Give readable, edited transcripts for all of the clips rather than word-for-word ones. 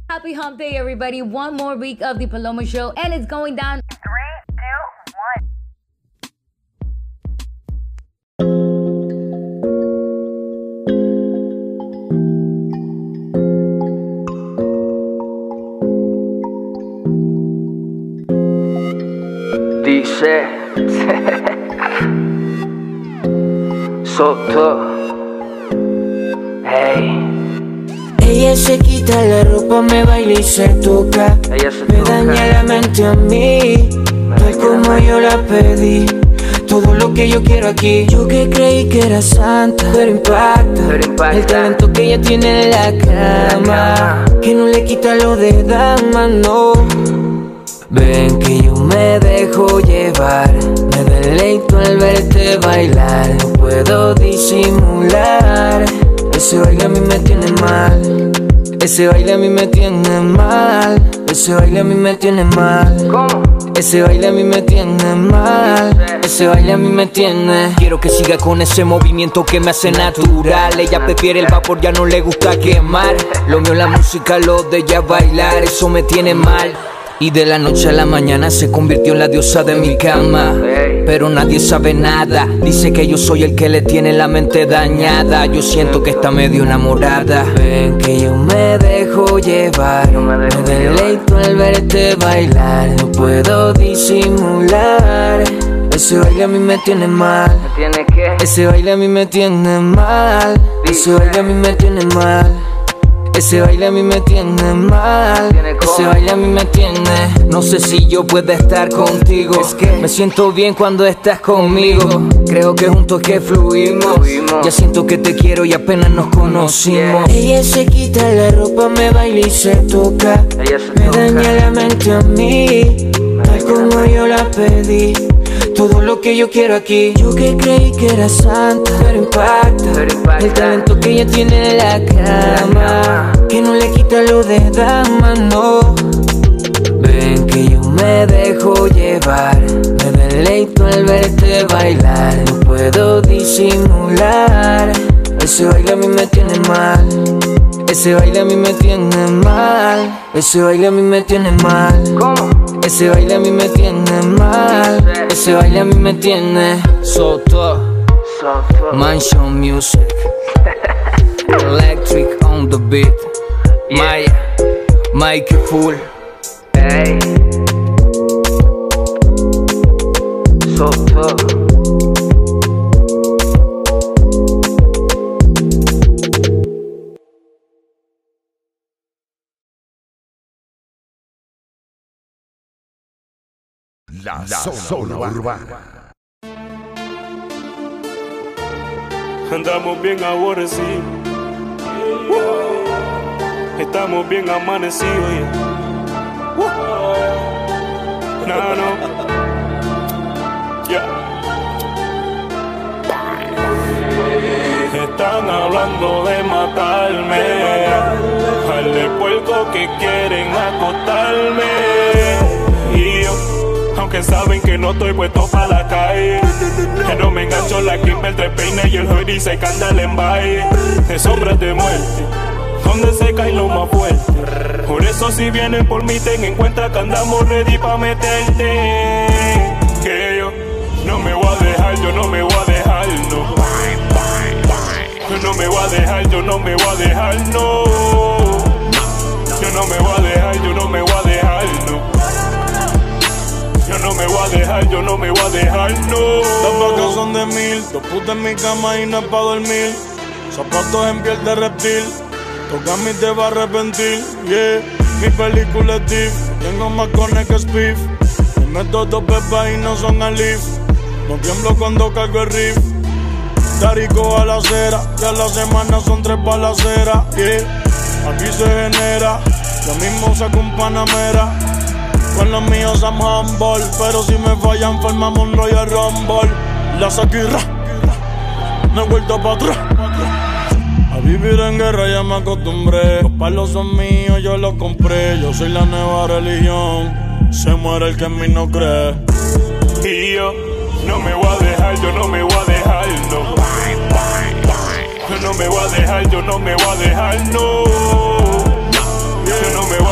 Happy hump day, everybody. One more week of the Paloma Show, and it's going down in 3, 2, 1. Dice Soto. Hey. Ella se quita la ropa, me baila y se toca. Me daña la mente a mí, tal como yo la pedí. Todo lo que yo quiero aquí. Yo que creí que era santa, pero impacta el talento que ella tiene en la cama, que no le quita lo de dama, no. Ven que yo me dejo llevar, me deleito al verte bailar. No puedo disimular, ese baile a mí me tiene mal. Ese baile a mí me tiene mal. Ese baile a mí me tiene mal. ¿Cómo? Ese baile a mí me tiene mal. Ese baile a mí me tiene. Quiero que siga con ese movimiento que me hace natural. Ella prefiere el vapor, ya no le gusta quemar. Lo mío la música, lo de ella bailar. Eso me tiene mal. Y de la noche a la mañana se convirtió en la diosa de mi cama. Pero nadie sabe nada, dice que yo soy el que le tiene la mente dañada. Yo siento que está medio enamorada. Ven que yo me dejo llevar, me deleito al verte bailar. No puedo disimular, ese baile a mí me tiene mal. ¿Me tiene qué? Ese baile a mí me tiene mal. Ese baile a mí me tiene mal. Ese baile a mí me tiene mal. Ese baile a mí me tiene. No sé si yo puedo estar contigo. Es que me siento bien cuando estás conmigo. Creo que juntos que fluimos. Ya siento que te quiero y apenas nos conocimos. Ella se quita la ropa, me baila y se toca. Me daña la mente a mí, tal como yo la pedí. Todo lo que yo quiero aquí. Yo que creí que era santa, pero impacta el talento que ella tiene en la cama, que no le quita lo de dama, no. Ven que yo me dejo llevar, me deleito al verte bailar. No puedo disimular, ese baile a mí me tiene mal. Ese baile a mí me tiene mal. Ese baile a mí me tiene mal. ¿Cómo? Ese baile a mí me tiene mal. Ese baile a mí me tiene. Soto Mansion Music. Electric on the beat. Maya, Mikey Full. Hey. Soto. La zona urbana. Andamos bien ahora sí. Estamos bien amanecidos ya. No. Yeah. Están hablando de matarme. Al de puerco que quieren acostarme. Y yo, aunque saben que no estoy puesto para la calle, que no me engancho la Kimber, tres peines y el hoodie se candela en baile. De sombras de muerte, donde se cae lo más fuerte. Por eso si vienen por mí ten en cuenta que andamos ready pa' meterte. Que yo no me voy a dejar, yo no me voy a dejar, no. Yo no me voy a dejar, yo no me voy a dejar, no. Yo no me voy a dejar, yo no me voy a dejar, no. Yo no me voy a dejar, yo no me voy a dejar, no. Las vacas son de 1000, 2 putas en mi cama y no es pa' dormir. Zapatos en piel de reptil, toca mi te va a arrepentir, yeah. Mi película es deep, tengo más cones que Spiff. Me meto 2 pepas y no son alif. No tiemblo cuando cargo el riff. Tarico a la acera, ya la semana son 3 balaceras, yeah. Aquí se genera, yo mismo saco un Panamera. Con los míos somos humble, pero si me fallan formamos un Royal Rumble. La saquirra, me he vuelto pa' atrás. A vivir en guerra ya me acostumbré. Los palos son míos, yo los compré. Yo soy la nueva religión, se muere el que en mí no cree. Y yo no me voy a dejar, yo no me voy a dejar, no. Yo no me voy a dejar, yo no me voy a dejar, no. Yo no me voy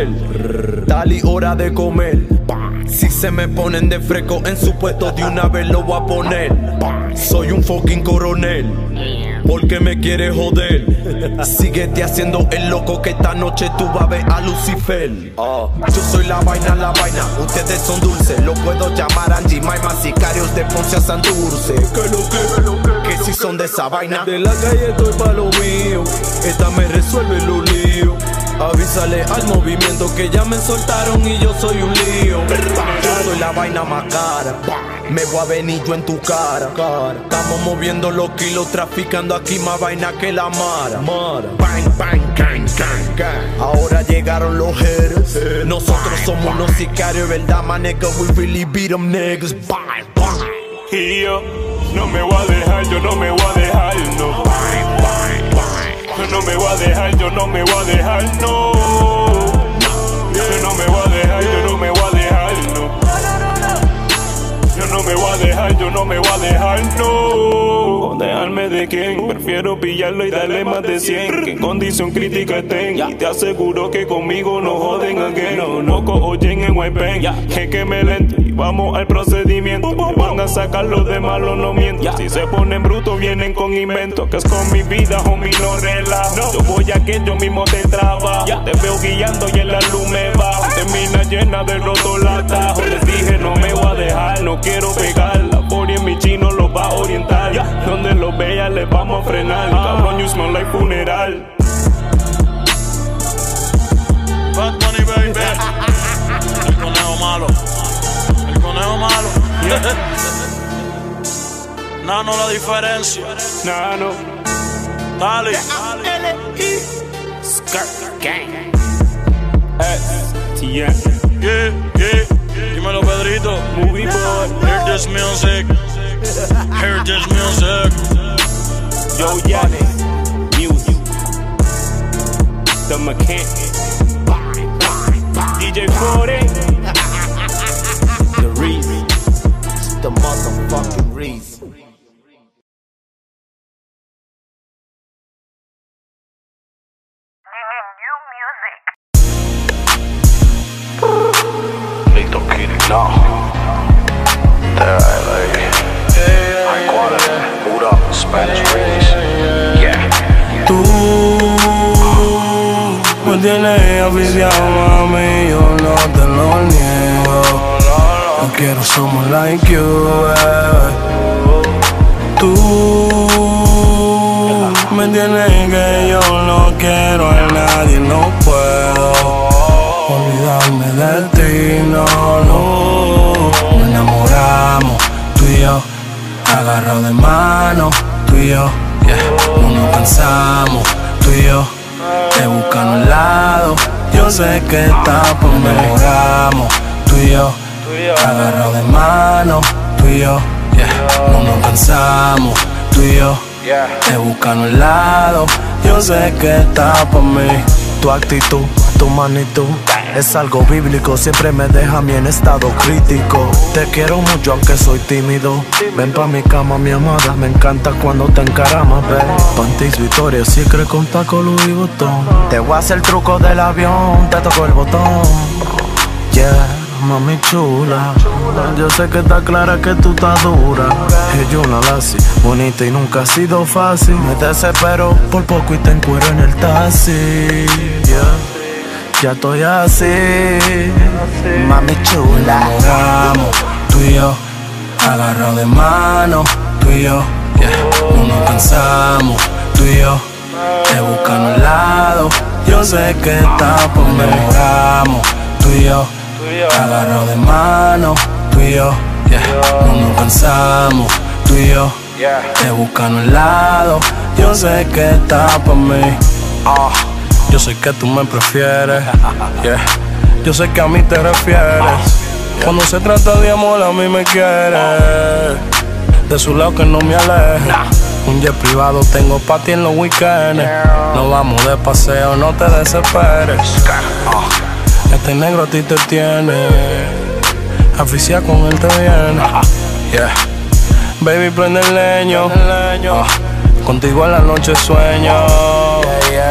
Lucifer. Tal y hora de comer. Si se me ponen de fresco en su puesto, de una vez lo voy a poner. Soy un fucking coronel, porque me quiere joder. Síguete haciendo el loco, que esta noche tú vas a ver a Lucifer. Yo soy la vaina, ustedes son dulces. Lo puedo llamar Angie, Maima, sicarios de Ponce a Santurce. Que si son de esa vaina. De la calle estoy pa' lo mío, esta me resuelve los líos. Avísale al movimiento que ya me soltaron y yo soy un lío. Yo soy la vaina más cara, me voy a venir yo en tu cara. Estamos moviendo los kilos, traficando aquí más vaina que la mara. Bang, bang, gang, gang, gang. Ahora llegaron los haters. Nosotros somos unos sicarios, ¿verdad, my nigga? We really beat them niggas. Bang, bang. Y yo no me voy a dejar, yo no me voy a dejar, no. Yo no me voy a dejar, yo no me voy a dejar, no. Yo no me voy a dejar, yo no me voy a dejar, no. Yo no me voy a dejar, yo no me voy a dejar, no. ¿Dejarme de quién? Prefiero pillarlo y darle más de 100. Que en condición crítica estén. Y te aseguro que conmigo no joden again. No oyen en Waypen. Que me lento y vamos al procedimiento. Me van a sacar los de malo, no miento. Si se ponen brutos vienen con invento. Que es con mi vida, homie, no relajo. Yo voy a que yo mismo te trabajo. Te veo guiando y en la luz me bajo. Termina llena de roto la atajo. Les dije no me voy a dejar, no quiero pegar. La body en mi chino los va a orientar. Donde los vea les vamos a frenar. Cabrón, you smell like funeral. Bad Bunny, baby. El conejo malo. El conejo malo. Nano la diferencia. Nano. Dale. Skirt gang. STM. Yeah. Dímelo, Pedrito. Movie boy. Hear this music. Hear this music. Yo, Yannis. Music. The Mechanic. DJ 40. The Reese. The motherfucking Reese. Lito Kitty, no. There, lady. High quality. Boot up, Spanish release. Yeah. Tú me tienes aficiado, mami, yo no te lo niego. No quiero someone like you, baby. Tú me tienes que yo no quiero a nadie, no puedo olvidarme de ti, no. Nos enamoramos, tú y yo, agarrados de mano, tú y yo, no nos cansamos, tú y yo, te buscan a un lado, yo sé que estás por mí. Nos enamoramos, tú y yo, agarrados de mano, tú y yo, no nos cansamos, tú y yo, te buscan a un lado, yo sé que estás por mí. Tu actitud, tu magnitud es algo bíblico, siempre me deja a mí en estado crítico. Te quiero mucho aunque soy tímido. Ven pa' mi cama, mi amada, me encanta cuando te encaramas, ve. Panties Victoria, Secret con taco Louis Vuitton. Te voy a hacer el truco del avión, te toco el botón. Yeah, mami chula, yo sé que está clara que tú estás dura. Ella una lassie, bonita y nunca ha sido fácil. Me desespero por poco y te encuero en el taxi. Ya estoy así, mami chula. Nos enamoramos, tú y yo, agarrados de mano, tú y yo, no nos cansamos, tú y yo, te buscan a un lado, yo sé que estás por mí. Nos enamoramos, tú y yo, agarrados de mano, tú y yo, no nos cansamos, tú y yo, te buscan a un lado, yo sé que estás por mí. Yo sé que tú me prefieres, yo sé que a mí te refieres. Cuando se trata de amor a mí me quieres. De su lado que no me aleje. Un jet privado tengo pa' ti en los weekends. Nos vamos de paseo, no te desesperes. Este negro a ti te tiene. Aficia con él te viene. Baby prende el leño. Contigo en la noche sueño.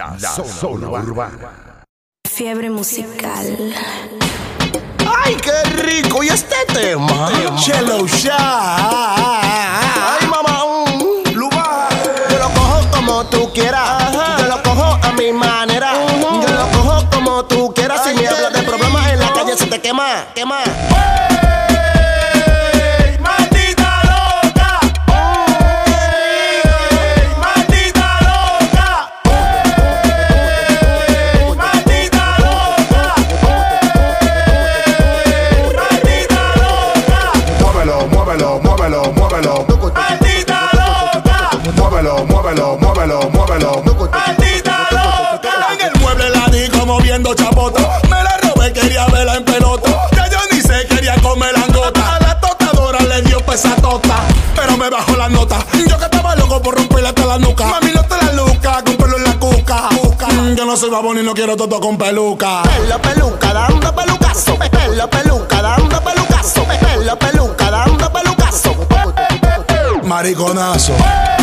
La zona urbana. Fiebre musical. ¡Ay, qué rico! ¿Y este tema? Chelo Shine. ¡Ay, mamá! Luba. Yo lo cojo como tú quieras. Yo lo cojo a mi manera. Yo lo cojo como tú quieras. Si me hablas de problemas en la calle se te quema, quema. Moviendo chapota, me la robé, quería verla en pelota. Ya yo ni sé, quería comer langota. A la tostadora le dio pesa tota, pero me bajó la nota. Yo que estaba loco por romperle hasta la nuca. Mami, no te la luca, con pelo en la cuca. Yo no soy babón y no quiero todo con peluca. Pelo peluca, dando pelucazo. Pelo peluca, dando pelucazo. Pelo peluca, dando pelucazo. Mariconazo.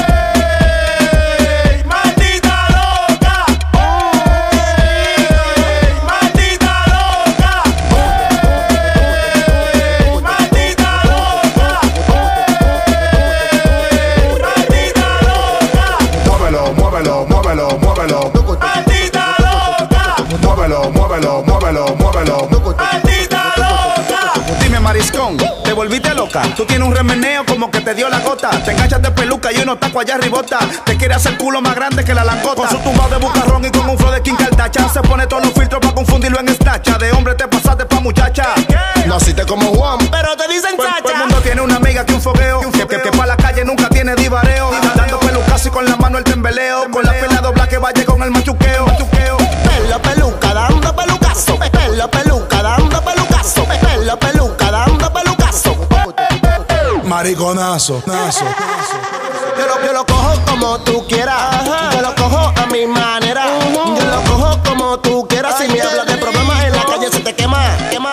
Dime, mariscón, te volviste loca. Tú tienes un remeneo como que te dio la gota. Te enganchas de peluca y unos tacos allá arribota. Te quiere hacer culo más grande que la langota. Con su tumbado de bucarrón y con un flow de Kim Kardashian. Se pone todos los filtros para confundirlo en Snapchat. De hombre te pasaste pa' muchacha. Naciste como Juan, pero te dicen chacha. Todo el mundo tiene una amiga que un fogueo. Que pa' la calle nunca tiene divareo. Dando pelucazo y con la mano el tembeleo. Con la pela dobla que vaya con el machuqueo. Pelo peluca dando pelucazo. Pelo peluca dando pelucazo. Pelo peluca dando pelucazo. Mariconazo, nazo. Yo lo cojo como tú quieras. Yo lo cojo a mi manera. Yo lo cojo como tú quieras. Si me hablas de problemas en la calle se te quema, quema.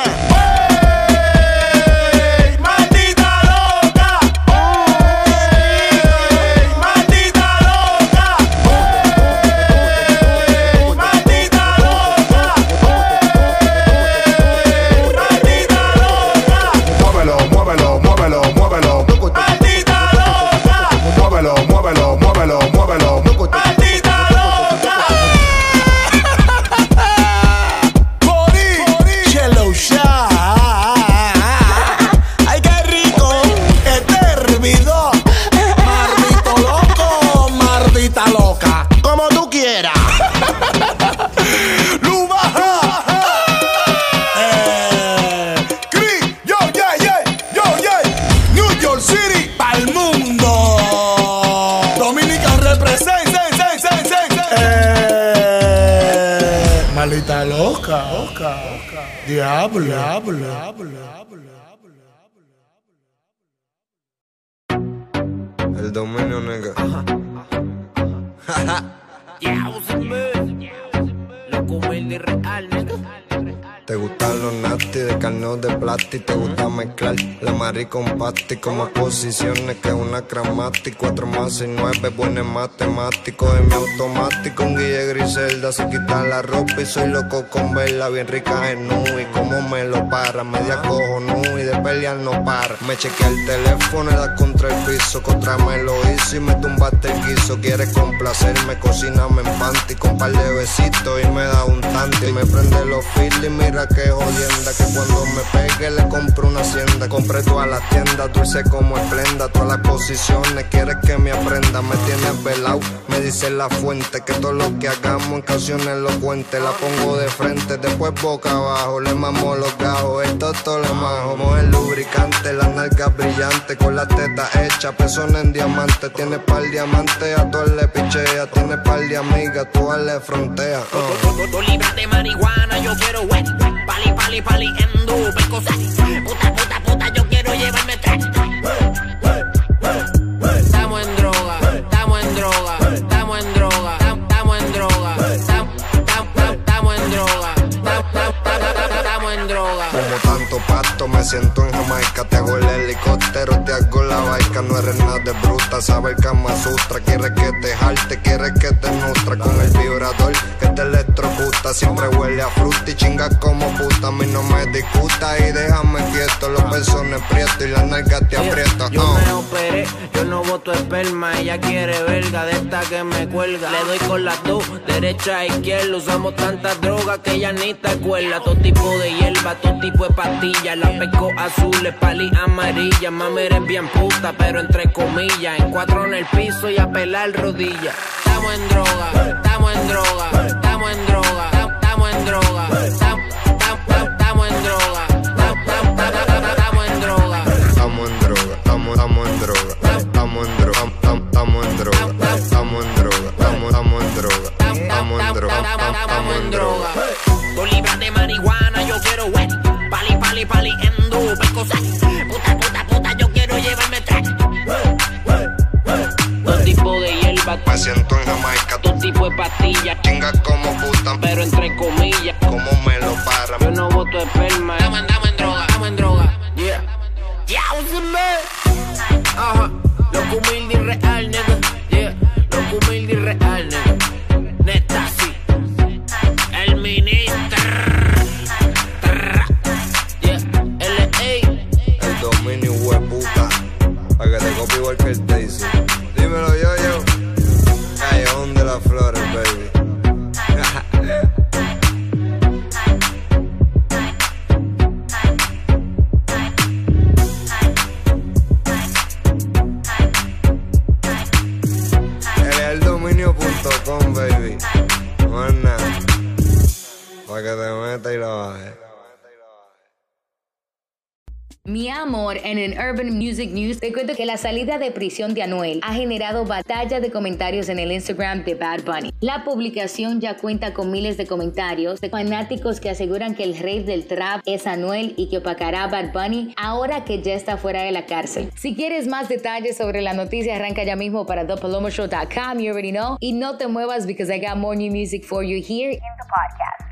Maldita loca. Diablo. El dominio, nigga. Loco humilde y real, nigga. Te gustan los nasty de carne o de plástico. Te gusta mezclar la mari con pasti. Como posiciones que una cromática. 4 más 6, 9, buen en matemático. En mi automático, un Guille Griselda. Se quita la ropa y soy loco con verla. Bien rica en nu y como me lo para. Media cojo nu y de pelear no para. Me chequea el teléfono y da contra el piso. Contra me lo hizo y me tumbaste el guiso. Quieres complacerme, cocíname en panty. Con par de besitos y me da un tanto. Y me prende los feelings, mira que jodienda. Que cuando me pegue le compro una hacienda. Compré todas las tiendas, dulce como esplenda. Todas las posiciones, quieres que me aprenda. Me tienes velado, me dice la fuente. Que todo lo que hagamos en canciones lo cuente. La pongo de frente, después boca abajo. Le mamo los gajos, el toto le majo. Como el lubricante, la nalga brillante. Con la teta hecha, pezón en diamante. Tiene par diamantes, a todas le pichea. Tiene par de amigas, todas le frontea. 2 libras de marihuana, yo quiero wet. Pali en dupe, cosas. Puta, yo quiero llevarme track. Estamos en droga, estamos en droga, estamos en droga, estamos en droga, estamos en droga, estamos en droga. Como tanto pasto, me siento en Jamaica. Te hago el helicóptero, te hago la baica. marca, no eres nada de bruta. Sabe el Kama Sutra, quiere que te jalte, quiere que te nutra. Con el vibrador que te electrocuta. Siempre huele a fruta y chinga como puta. A mí no me discuta y déjame quieto. Los pezones prietos y la nalga te aprieta. Yo me operé, yo no boto esperma. Ella quiere verga de esta que me cuelga. Le doy con las dos, derecha e izquierda. Usamos tantas drogas que ella ni te acuerda. Todo tipo de hierba, todo tipo de pastillas. Las pesco azules, pali amarilla. Mami eres bien puta, pero entre comillas. En 4 en el piso y a pelar rodillas. Estamos en droga, estamos en droga, estamos en droga, estamos en droga, estamos en droga, estamos en droga. Estamos en droga, estamos en droga, estamos en droga, estamos en droga, estamos en droga, estamos en droga, estamos en droga, estamos en droga. 2 libras de marihuana, yo quiero wet. Pali, pali, pali, endo, percocet. Puta, puta, puta, yo quiero llevarme track. Todo tipo de hierba, me siento en Jamaica. todo tipo de pastillas. Chinga como puta, pero entre comillas. como me lo para. Yo no boto esperma. Estamos en droga, estamos en droga. Yeah. Yeah, ajá. Loco humilde y real, nigga. Yeah. Loco humilde y real, nigga. Neta, sí. El ministro. Yeah. L.A. El dominio hueputa. Pa' que te copie igual que el Daisy. Dímelo yo. Callejón de las flores, baby. Eldominio.com, baby. No es nada. Pa' que te meta y lo baje. Mi amor, en el Urban Music News te cuento que la salida de prisión de Anuel ha generado batalla de comentarios en el Instagram de Bad Bunny. La publicación ya cuenta con miles de comentarios de fanáticos que aseguran que el rey del trap es Anuel y que opacará a Bad Bunny ahora que ya está fuera de la cárcel. Si quieres más detalles sobre la noticia, arranca ya mismo para thepalomoshow.com, you already know. Y no te muevas because I got more new music for you here in the podcast.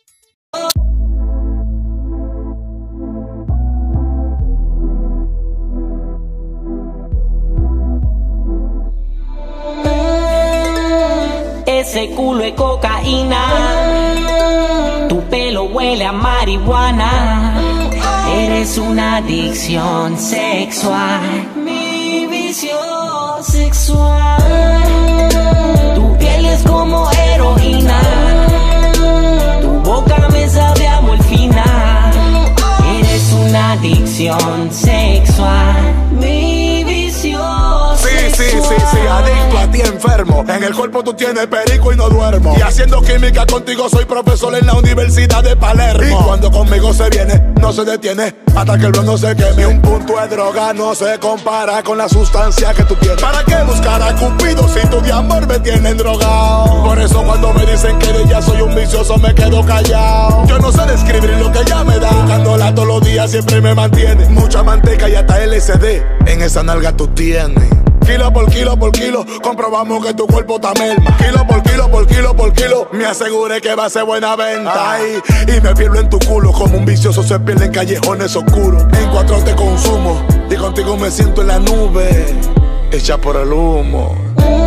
Ese culo es cocaína, tu pelo huele a marihuana. Eres una adicción sexual, mi vicio sexual. Tu piel es como heroína, tu boca me sabe a morfina. Eres una adicción sexual, mi vicio sexual. Sí, adicto a ti enfermo. En el cuerpo tú tienes perico y no duermo. Y haciendo química contigo soy profesor en la Universidad de Palermo. Y cuando conmigo se viene, no se detiene hasta que el blog no se queme. Un punto de droga no se compara con la sustancia que tú tienes. ¿Para qué buscar a Cupido si tú de amor me tienes drogado? Por eso cuando me dicen que de ella soy un vicioso me quedo callado. Yo no sé describir lo que ella me da. Buscándola todos los días siempre me mantiene. Mucha manteca y hasta LSD en esa nalga tú tienes. Kilo por kilo, comprobamos que tu cuerpo está merma. Kilo por kilo, me aseguré que va a ser buena venta. Ay, y me pierdo en tu culo como un vicioso se pierde en callejones oscuros. En 4 te consumo y contigo me siento en la nube, hecha por el humo.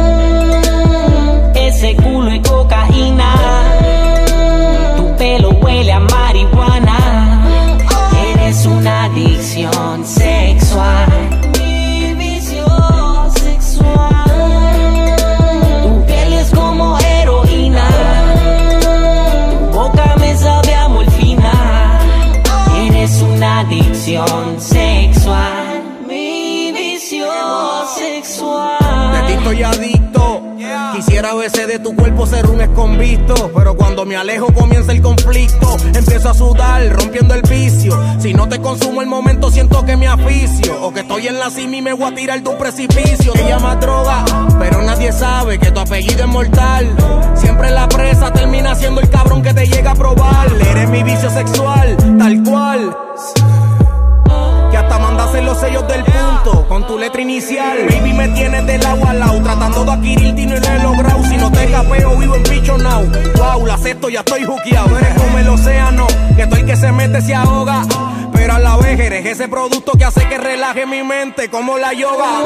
Ese culo es cocaína, tu pelo huele a marihuana. Eres una adicción sexual, mi vicio sexual. Tu piel es como heroína, tu boca me sabe a morfina. Eres una adicción sexual, mi vicio sexual. De ti estoy adicto. Quisiera a veces de tu cuerpo ser un esconvisto, pero cuando me alejo comienza el conflicto. Empiezo a sudar, rompiendo el vicio. Si no te consumo el momento siento que me aficio, o que estoy en la cima y me voy a tirar de un precipicio. Te llamas droga, pero nadie sabe que tu apellido es mortal. Siempre la presa termina siendo el cabrón que te llega a probar. Eres mi vicio sexual, tal cual, que hasta mandasen los sellos del punto con tu letra inicial. Baby, me tienes del agua al lado, tratando de adquirirte y no lo he logrado. Si no te capeo, vivo en bicho now. Wow, la acepto, ya estoy juqueado. Eres como el océano, que todo el que se mete se ahoga, pero a la vez Eres ese producto que hace que relaje mi mente como la yoga.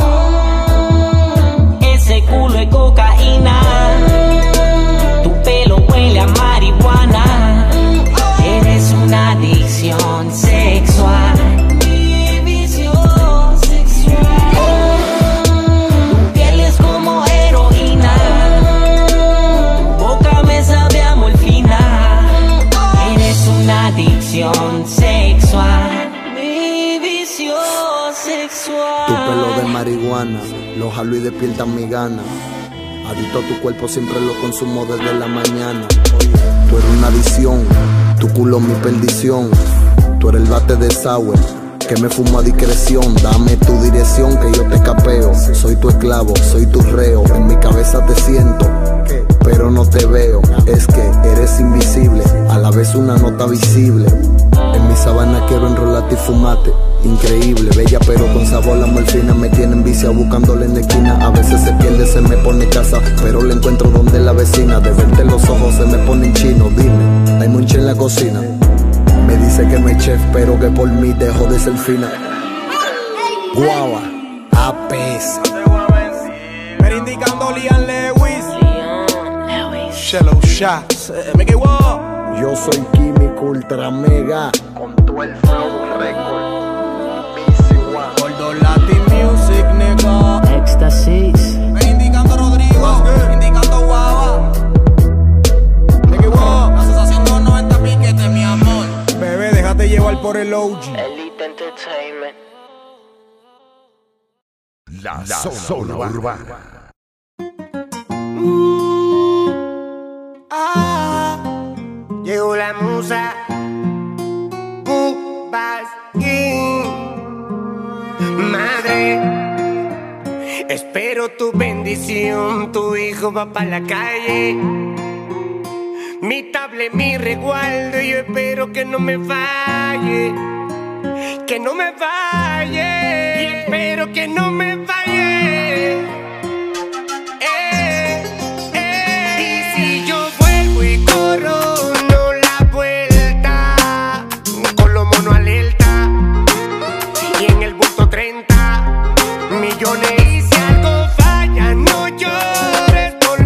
Ese culo es cocaína. Tu pelo huele a marihuana. Eres una adicción sexual. Mi vicio sexual. Tu piel es como heroína. Tu boca me sabe a morfina. Eres una adicción sexual. Mi vicio sexual. Tu pelo de marihuana, lo jalo y despiertan mi gana. Adicto a tu cuerpo, siempre lo consumo desde la mañana. Tú eres una adicción, tu culo mi perdición. Tú eres el bate de sour, que me fumo a discreción. Dame tu dirección que yo te capeo. Soy tu esclavo, soy tu reo. En mi cabeza te siento, pero no te veo. Es que eres invisible, a la vez una nota visible. En mi sabana quiero enrolarte y fumarte. Increíble, bella pero con sabor. La morfina me tiene en vicia buscándole en la esquina. A veces se pierde, se me pone casa, pero la encuentro donde la vecina. De verte los ojos se me ponen chino. Dime, hay monche en la cocina. Me dice que no es chef, pero que por mí dejó de ser fina. Guava, APS. Pero indicando Liam Lewis. Shallow Shots. Me quedo. Yo soy químico ultra mega. Con todo el flow record. Gordo Latin Music, nigga. Éxtasis. Me indicando Rodrigo. Indicando Guava. Me quedo. La sensación 290 piquete, mi amor. Bebé, déjate llevar por el OG. Elite Entertainment. La zona urbana. Llegó la musa. Madre, espero tu bendición. Tu hijo va pa' la calle. Mi tablet, mi resguardo. Yo espero que no me falle. Que no me falle. Y espero que no me falle. Y si yo vuelvo y corro, no la vuelta. Con los monos alerta. Y en el bulto 30 millones. Y si algo falla, no llores por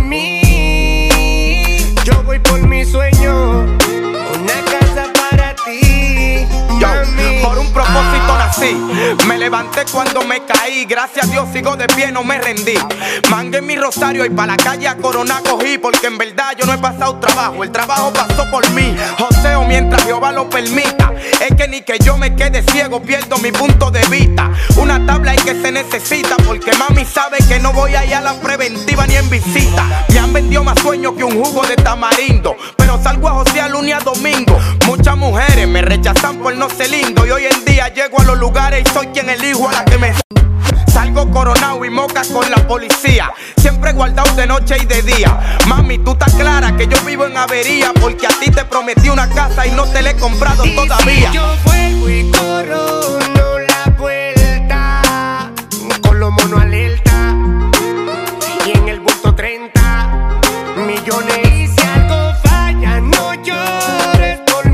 mí. Yo voy por mi sueño. Una casa para ti. Yo, por un propósito nací. Me levanté cuando me caí. Gracias a Dios sigo de pie, no me rendí. Mangué mi rosario y pa' la calle a Corona cogí. Porque en verdad yo no he pasado trabajo, el trabajo pasó por mí. Joseo mientras Jehová lo permita. Es que ni que yo me quede ciego, pierdo mi punto de vista. Una tabla y que se necesita, porque mami sabe que no voy allá a la preventiva ni en visita. Me han vendido más sueños que un jugo de tamarindo, pero salgo a josear lunes a domingo. Muchas mujeres me rechazan por no ser lindo, y hoy en día llego a los lugares y soy quien elijo a la que me... Salgo coronado y moca con la policía, siempre guardado de noche y de día. Mami, tú estás clara que yo vivo en avería, porque a ti te prometí una casa y no te la he comprado todavía. Si yo vuelvo y corro, no la vuelta. Con los monos alerta. Y en el bulto 30 millones. Y si algo falla, no llores por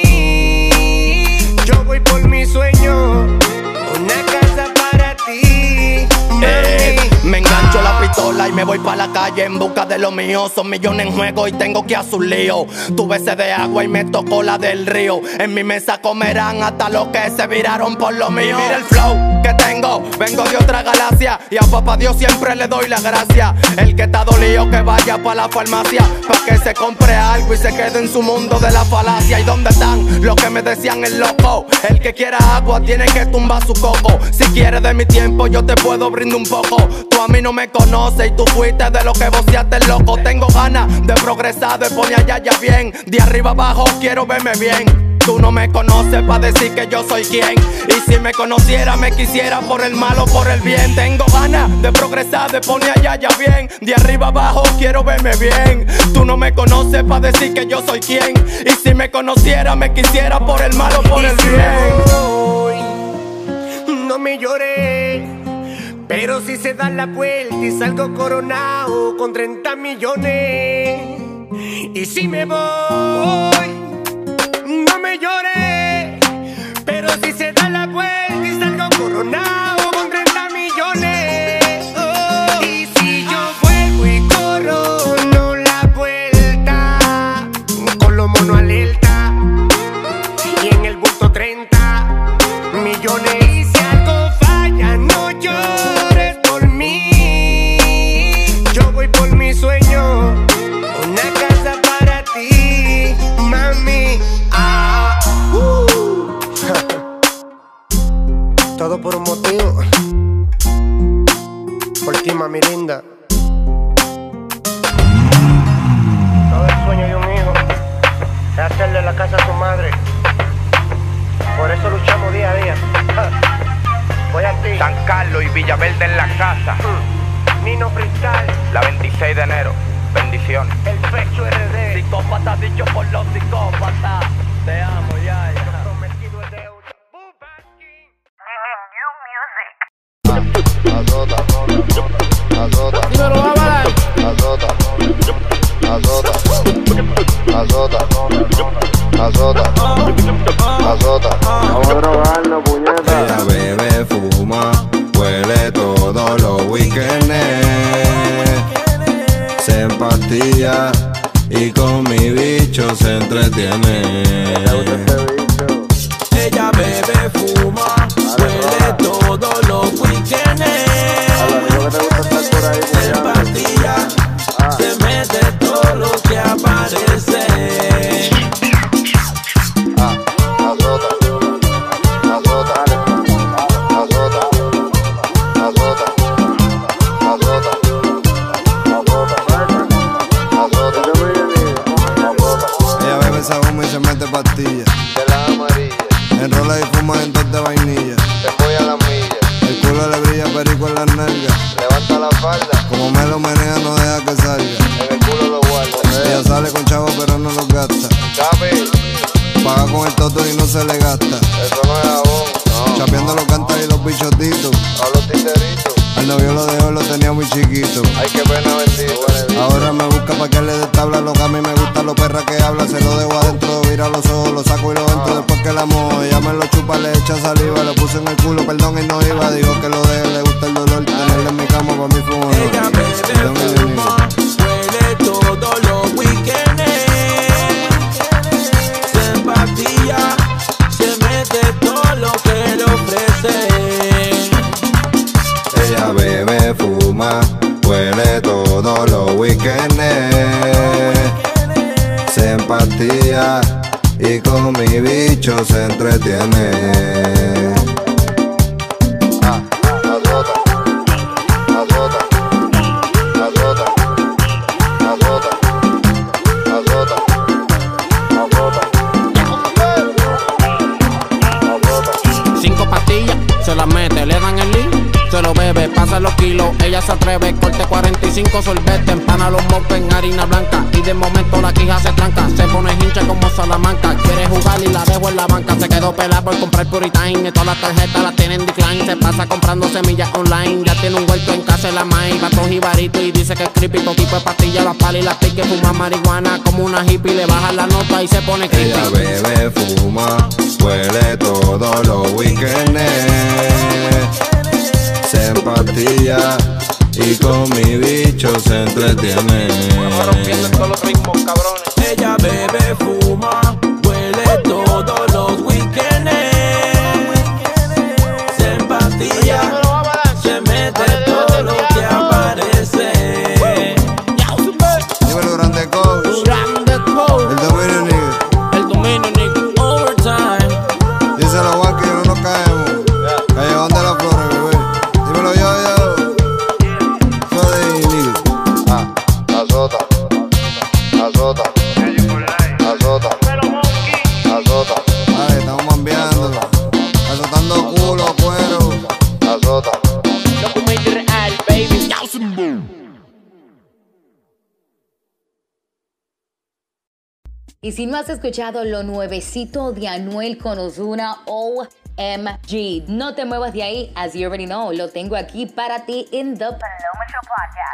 mí. Yo voy por mi sueño. Una casa para ti. Me engancho la pistola y me voy pa' la calle en busca de lo mío. Son millones en juego y tengo que hacer un lío. Tuve sed de agua y me tocó la del río. En mi mesa comerán hasta los que se viraron por lo mío. Mira el flow que tengo, vengo de otra galaxia. Y a papá Dios siempre le doy la gracia. El que está dolido que vaya pa' la farmacia, pa' que se compre algo y se quede en su mundo de la falacia. ¿Y dónde están los que me decían el loco? El que quiera agua tiene que tumbar su coco. Si quieres de mi tiempo yo te puedo brindar un poco. Tú a mí no me conoces y tú fuiste de lo que voceaste el loco. Tengo ganas de progresar, de poner allá ya bien. De arriba abajo quiero verme bien. Tú no me conoces pa' decir que yo soy quien. Y si me conociera me quisiera por el mal o por el bien. Tengo ganas de progresar, de poner allá ya bien. De arriba abajo quiero verme bien. Tú no me conoces pa' decir que yo soy quien. Y si me conociera me quisiera por el mal o por el bien. No me lloré, pero si se da la vuelta y salgo coronado con 30 millones. Y si me voy, no me lloré, pero si se da la Sonado con 30 millones. Oh. Y si yo vuelvo y corro, no la vuelta. Con los monos alerta. Y en el bulto 30 millones. Y si algo falla, no llores por mí. Yo voy por mi sueño. Una casa para ti, mami. Todo por un motivo. Por ti, mami linda. Todo el sueño de un hijo es hacerle la casa a su madre. Por eso luchamos día a día. Voy a ti. San Carlos y Villaverde en la casa. Nino Freestyle. La 26 de enero. Bendiciones. El pecho RD. Psicópata dicho por los psicópatas. Te amo, ya. Prometido es deuda. Azota, azota, dímelo, Bábala. azota, azota, azota, azota, azota. Vamos a drogarnos, puñeta. Ella bebe, fuma, huele todos los weekends. Se empastilla y con mi bicho se entretiene. Ella bebe, fuma, huele todos los weekends. Se empastilla, se mete todo lo que aparece. Azota, azota, azota, azota, azota, ella bebe esa goma y se mete pastillas. De la amarilla. Enrola y fuma en dos de vainilla. Te voy a la milla. El culo le brilla perico en las nalgas. Levanta la falda. Como me lo menea no deja que salga. En el culo lo guardo. Ella sale con chavos pero no los gasta. Chapi. Paga con el toto y no se le gasta. Eso no es jabón. No. Chapeando los cantas y los bichotitos. A los titeritos. Al novio lo dejó, lo tenía muy chiquito. Ay, qué pena bendita. Ahora me busca pa' que le dé tabla. Lo que a mí me gusta, lo perra que habla. Se lo dejo adentro, vira los ojos, lo saco y lo entro. Después que la mojo, ella me lo chupa, le echa saliva. Le puse en el culo, perdón, y no iba. Dijo que lo deje, le gusta el dolor. Tenerla en mi cama pa' mí fue un honor. Ella bebe, fuma, huele todos los weekends. Se empastilla, se mete todo lo que le ofrece. Ella bebe, fuma, huele todos los weekends. Se empastilla y con mi bicho se entretiene. Azota, azota, azota, azota, azota, azota. 5 pastillas, se las mete, le dan el link. Se lo bebe, pasa los kilos, ella se atreve, corte 45 sorbete, empana los mopes en harina blanca y de momento la quija se tranca, se pone hincha como Salamanca, quiere jugar y la dejo en la banca, se quedó pelada por comprar Puritain, y todas las tarjetas las tienen decline, se pasa comprando semillas online, ya tiene un huerto en casa en la maíz, gatos y varitos y dice que es creepy, todo tipo de pastillas, las palas y las pique, fuma marihuana como una hippie, le baja la nota y se pone creepy. Ella bebe, fuma, huele todos los weekends. Se empastilla y con mi bicho se entretiene. Rompiendo en todos los ritmos, cabrones. Ella bebe, fuma, huele todos los weekends. Se empastilla, se mete todo lo que aparece. Dímelo, grande coach. Grande coach. El dominio nigga. El dominio nigga. Overtime. Díselo, Juan, que no nos caemos. Callejón de las Flores, bebé. Dímelo yo. Soy nigga. Azota, azota, azota, azota. Ay, estamos mambeando. Azotando culo, cuero. Azota. Documento real, baby. Y si no has escuchado lo nuevecito de Anuel con Ozuna, OMG, no te muevas de ahí, as you already know, lo tengo aquí para ti en The Paloma Show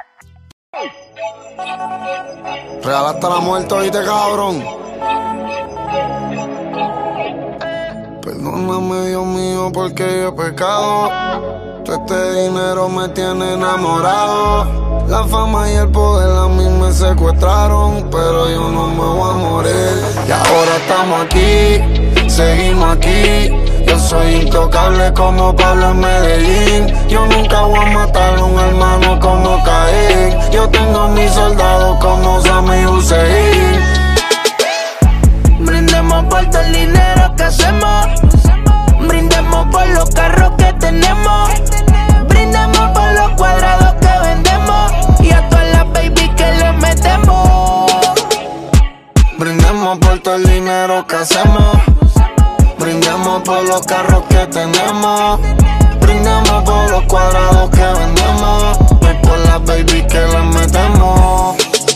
Podcast. Real hasta la muerte, oíste, cabrón. Perdóname, Dios mío, porque yo he pecado. Todo este dinero me tiene enamorado. La fama y el poder a mí me secuestraron, pero yo no me voy a morir. Y ahora estamos aquí, seguimos aquí. Yo soy intocable como Pablo en Medellín. Yo nunca voy a matar a un hermano como Caín. Yo tengo mis soldados como Sammy Hussein. Brindemos por todo el dinero que hacemos. Brindemos por los carros que tenemos. Brindemos por los cuadrados que vendemos. Y a todas las baby que le metemos. Brindemos por todo el dinero que hacemos. Brindemos por los carros que tenemos. Brindemos por los cuadrados que vendemos. Y por las baby que le metemos.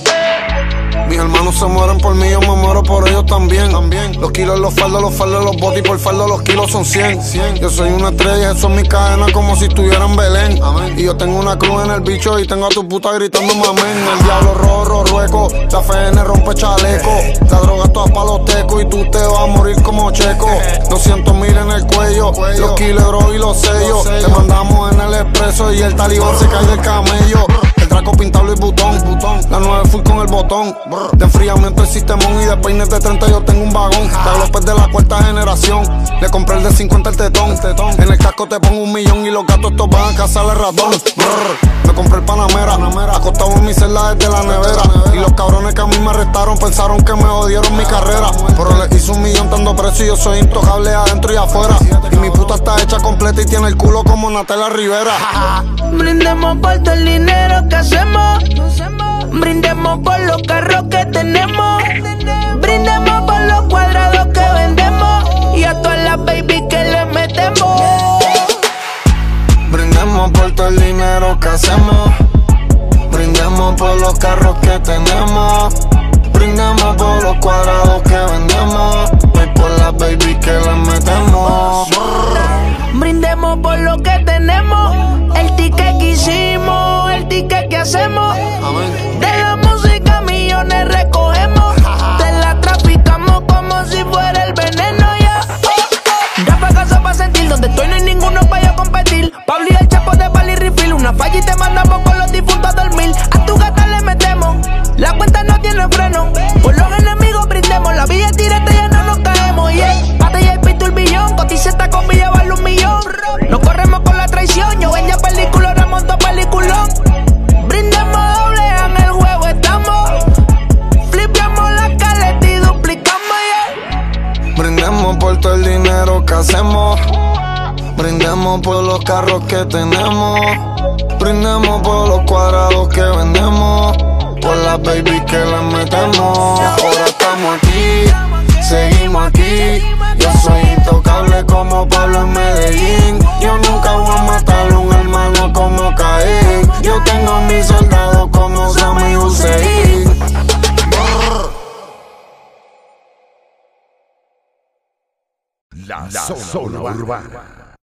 Mis hermanos se mueren por mí, yo me muero por ellos también. Los kilos, los faldos, los botes y por faldo los kilos son 100. Yo soy una estrella, eso es mi cadena como si estuviera en Belén. Y yo tengo una cruz en el bicho y tengo a tu puta gritando amén. El diablo rojo, rueco, la FN rompe chaleco. La droga toda pa' los tecos y tú te vas a morir como Checo. 200,000 en el cuello, los kilos y los sellos. Te mandamos en el expreso y el talibán se cae del camello. El Draco pintado y botón. La 9 full con el botón. De enfriamiento el sistemón y de peines de 30 yo tengo un vagón. De López de la cuarta generación. Le compré el de 50 el tetón. En el casco te pongo 1,000,000 y los gatos estos van a cazar el ratón. Me compré el Panamera, acostado en mi celda desde la nevera. Y los cabrones que a mí me arrestaron pensaron que me jodieron mi carrera. Pero les hice 1,000,000 dando precio y yo soy intocable adentro y afuera. Y mi puta está hecha completa y tiene el culo como Natalia Rivera. Brindemos por todo el dinero que hacemos. Brindemos por los carros que tenemos. Brindemos por los cuadrados que vendemos. Y a todas las baby que le metemos. Brindemos por todo el dinero que hacemos. Brindemos por los carros que tenemos. Brindemos por los cuadrados que vendemos. Y por las baby que le metemos. Brindemos por lo que tenemos. El ticket que hicimos, el ticket que hacemos. De la música millones recogemos. Te la traficamos como si fuera el veneno, ya. Ráfagas pa' sentir, donde estoy no hay ninguno pa' yo competir. Pablo y el Chapo de Bali Refill. Una falla y te mandamos con los difuntos a dormir. A tu gata le metemos, la cuenta no tiene freno. Por los enemigos brindemos, la villa directa ya no nos caemos, yeah. Batalla y pito el billón, coticeta con villa vale 1,000,000. No corremos con la traición, yo vendía película, remonto peliculón. Brindemos doble, en el juego estamos. Flipeamos la caleta y duplicamos, yeah. Brindemos por todo el dinero que hacemos. Brindemos por los carros que tenemos. Brindemos por los cuadrados que vendemos. Por las baby que le metemos. Y ahora estamos aquí, seguimos aquí. Yo soy intocable como Pablo en Medellín. Yo nunca voy a matar a un hermano como Caín. Yo tengo mis soldados como Sammy Hussein. La zona urbana.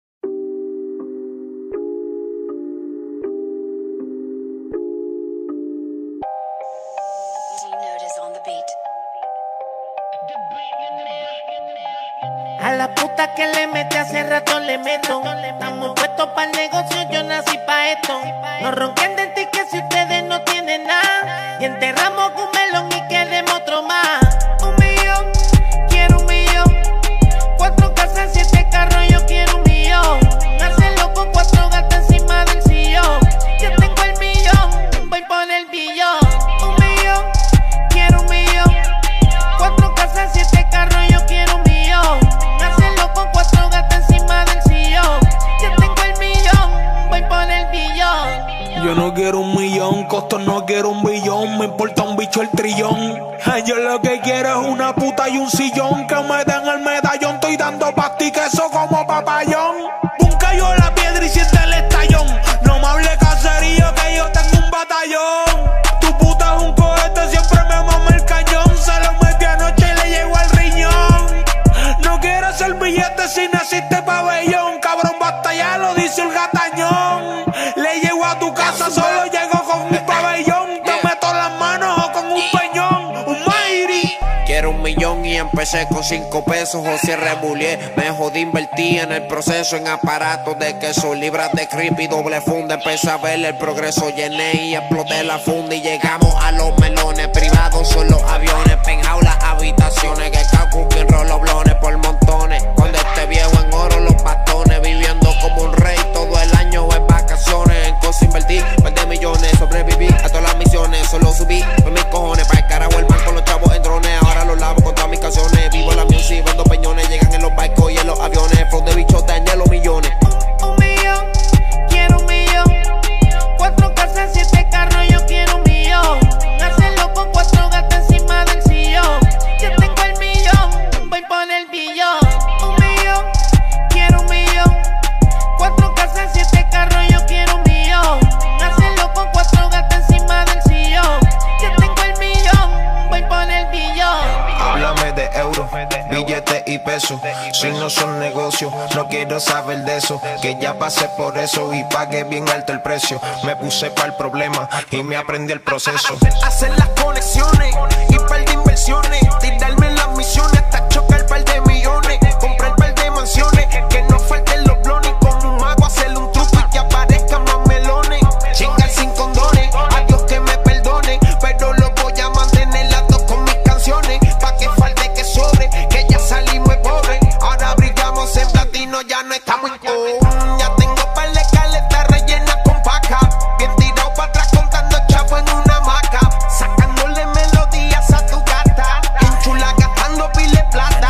A la puta que le mete hace rato le meto. Estamos puestos para el negocio, yo nací pa' esto. No ronquen de ti que si ustedes no tienen nada. Y enterramos un melón y queremos otro más. 1,000,000, quiero 1,000,000. 4 casas, 7 carros, yo quiero 1,000,000. Hacerlo con 4 gatos encima del sillón. Yo tengo el millón, voy por el billón. 1,000,000, quiero 1,000,000. 4 casas, 7 carros, yo quiero 1,000,000. Hacerlo con 4 gatos encima del sillón. Yo tengo el millón, voy por el billón. Yo no quiero 1,000,000, costo no quiero 1,000,000. Me importa un bicho el trillón. Yo lo que quiero es una puta y un sillón. Que me den el medallón. Estoy dando pasti queso como papayón. Un cayó la piedra y siente el estallón. No me hable caserío que yo tengo un batallón. Tu puta es un cohete, siempre me mama el cañón. Se lo metí anoche y le llegó al riñón. No quiero hacer billetes si no existe pabellón. Cabrón, basta ya, lo dice el gatañón. Le llego a tu casa, solo llego con un pabellón. Te meto las manos o con un peñón. Un Mayri. Quiero 1,000,000 y en empecé con 5 pesos o cierre bulié. Me jodí, invertí en el proceso, en aparatos de queso, libras de creepy, doble funda. Empecé a ver el progreso, llené y exploté la funda. Y llegamos a los melones, privados son los aviones, penthouse las habitaciones, que caco quien rolo blones por montones. Cuando esté viejo en oro los bastones, viviendo como un rey todo el año en vacaciones. En cosas invertí, de millones, sobreviví a todas las misiones, solo subí con mis cojones, para el carajo el banco, los chavos en drones, ahora los lavo con todas mis canciones, vivo la music, vendo peñones, llegan en los barcos y en los aviones, flow de bichos dañé los millones. 1 millón, quiero 1 millón, 4 casas, 7 carros, yo quiero 1 millón, hacerlo con 4 gatos encima del sillón, ya tengo el millón, voy por el billón. 1 millón, quiero 1 millón, 4 casas, 7 carros, yo quiero 1 millón, hacerlo con 4 gatos encima del sillón, ya tengo el millón, voy por el billón. Háblame de euros, billetes y pesos. Si no son negocios, no quiero saber de eso. Que ya pasé por eso y pagué bien alto el precio. Me puse para el problema y me aprendí el proceso. Hacer las conexiones y par de inversiones. Tirarme en las misiones hasta chocar par de millones. Comprar par de mansiones, que no falten los blones. Como un mago hacerle un truco y que aparezcan más melones. Chingar sin condones, a Dios que me perdone. Pero lo voy a mantener las dos con mis canciones. Pa' que falte que sobre, que ya salimos pobres. Ahora brillamos en platino, ya no estamos en ya tengo par de caletas rellenas con paca. Bien tirado para atrás contando chavo en una maca. Sacándole melodías a tu gata. En chula gastando pile plata.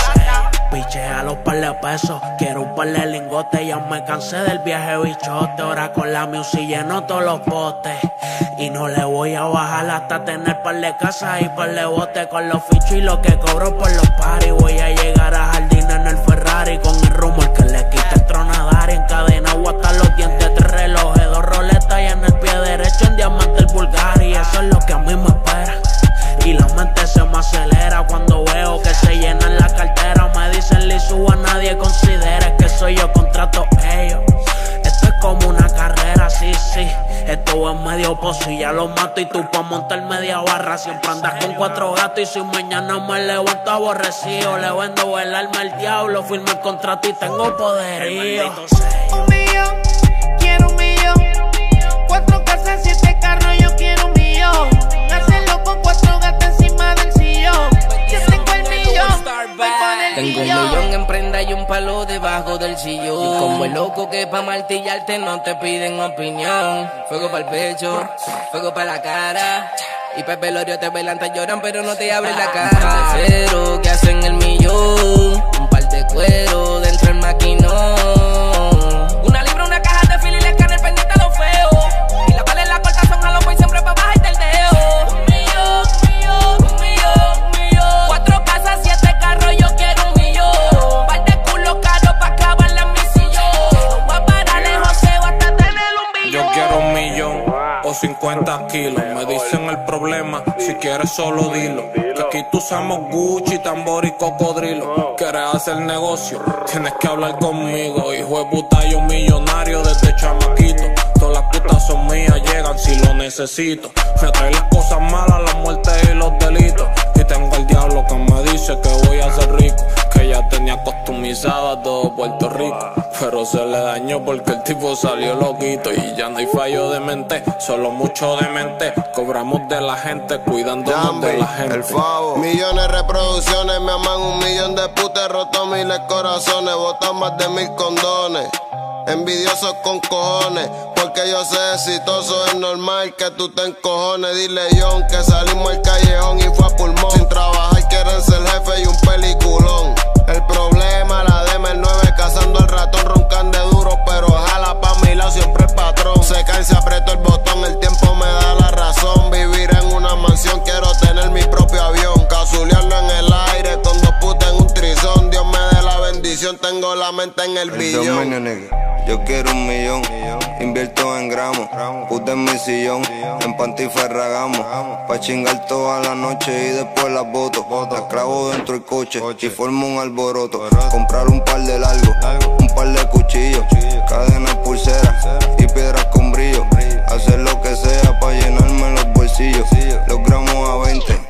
Piche a los par de pesos, quiero un par de lingotes. Ya me cansé del viaje bichote. Ahora con la music lleno todos los postes. Y no le voy a bajar hasta tener par de casas y par de botes. Con los fichos y lo que cobro por los paris. Voy a llegar a Jardín en el Ferrari, con el rumor que le quita el trono a Dari. Encadenado hasta los dientes, 3 relojes, 2 roletas y en el pie derecho en diamante el Bulgari. Eso es lo que a mí me espera. Y la mente se me acelera cuando veo que se llenan la cartera. Me dicen liso, a nadie considera que soy yo, contrato ellos. Esto es como una carrera, sí, sí. Esto es medio pozo y ya lo mato. Y tú pa' montar media barra siempre andas con 4 gatos. Y si mañana me levanto aborrecido, le vendo el alma al diablo, firmo el contrato y tengo poderío. 1 millón, quiero 1 millón, 4 casas, 7 carros, yo quiero 1 millón, hacerlo con 4 gatos encima del sillón, ya tengo el millón, voy por el Tengo 1 millón en prenda y un palo debajo del sillón. Y como el loco que pa' martillarte no te piden opinión. Fuego para el pecho, fuego para la cara. Y pa' el velorio te bailan, te lloran pero no te abren la cara. Cero que hacen el millón, un par de cuero dentro del maquinón. 1 libra, una caja de fil y le escáner pendiente a lo feo. Y la bala en la corta son a los boys siempre pa' bajarte el dedo. 1 millón, 1 millón, 1 millón. 4 casas, 7 carros, yo quiero 1 millón. Par de culo caro pa' clavarla en mi sillón. No voy a parar lejos, va hasta tener 1 billón. Yo quiero 1 millón o 50 kilos. Me dicen el problema, si quieres solo dilo. Que aquí tú usamos Gucci, tambor y cocodrilo. ¿Quieres hacer negocio? Tienes que hablar conmigo. Hijo de puta, yo millonario desde chamaquito. Todas las putas son mías, llegan si lo necesito. Me trae las cosas malas, la muerte y los delitos. Y tengo el diablo que me dice que voy a ser rico. Que ya tenía customizado a todo Puerto Rico. Pero se le dañó porque el tipo salió loquito. Y ya no hay fallo de mente, solo mucho de mente. Cobramos de la gente, cuidándonos de la gente. El Favo. Millones de reproducciones, me aman 1 millón de putas, roto miles corazones, botan más de 1000 condones. Envidiosos con cojones, porque yo soy exitoso, es normal que tú te encojones. Dile John que salimos al callejón y fue a pulmón. Sin trabajar quieren ser jefe y un peliculón. El problema, la dema, el 9 cazando al ratón, roncando de duro, pero jala pa' mi lado siempre el patrón. Se cansa, aprieto el botón, el tiempo me da la razón. Vivir en una mansión, quiero tener mi propio avión. Casulearlo en el aire, con 2 putas en un trizón. Dios me dé la bendición, tengo la mente en el billón. Yo quiero 1 millón, invierto en gramos, puta en mi sillón, en pantiferragamos, pa' chingar toda la noche y después las boto, las clavo dentro del coche y formo un alboroto, comprar un par de largos, un par de cuchillos, cadenas, pulseras y piedras con brillo, hacer lo que sea pa' llenarme los bolsillos, los gramos a 20, en de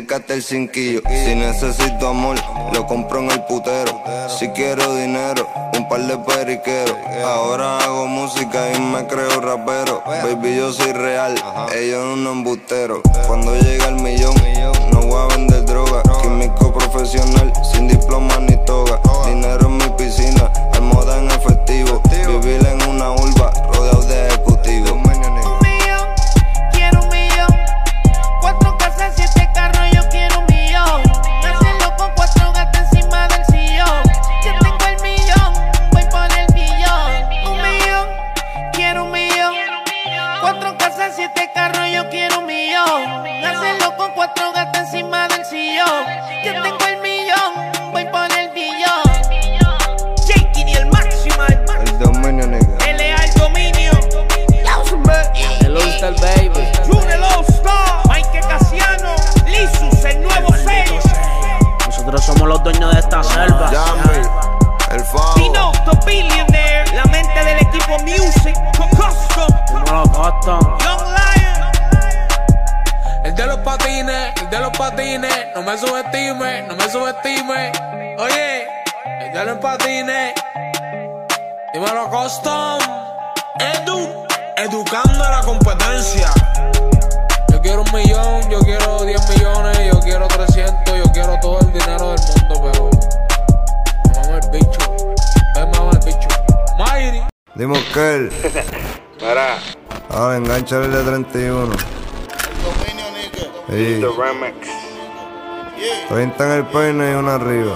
acércate el cinquillo. Si necesito amor, lo compro en el putero. Si quiero dinero, un par de periqueros. Ahora hago música y me creo rapero. Baby, yo soy real, ellos un embustero. Cuando llega el millón, no voy a vender droga. Químico profesional, sin diploma ni toga. Dinero en mi piscina, almohada en efectivo. Vivir en una urba, rodeado de ejecutivos. Quiero un millón, 4 casas, 7 carros, yo quiero un millón. Hacerlo con 4 gatos encima del sillón. Yo tengo el millón, voy por el billón. Un millón, quiero un millón, 4 casas, 7 carros, yo quiero un millón. Hacerlo con 4 gatos encima del sillón. Yo tengo el millón, voy por el billón. Jakey ni el máximo, El dominio, nigga. L.A. el dominio. El All-Star Baby. June el All-Star. Mike Casiano. Lisus, el nuevo sello. Nosotros somos los dueños de esta selva. El Fao. Tino, the Billionaire. La mente del equipo Music. Custom. Dímelo, Custom. Young Lion. El de los patines, no me subestime, no me subestime. Oye, el de los patines, dímelo Custom. Educando a la competencia. Yo quiero 1 millón, yo quiero 10 millones, yo quiero 300, yo quiero todo el dinero del mundo, pero mamá el bicho, mamá el bicho. Mayri. Dimos que él. Mira. Ahora engancha el de 31. Sí. The Remix. 30 en el peine y una arriba.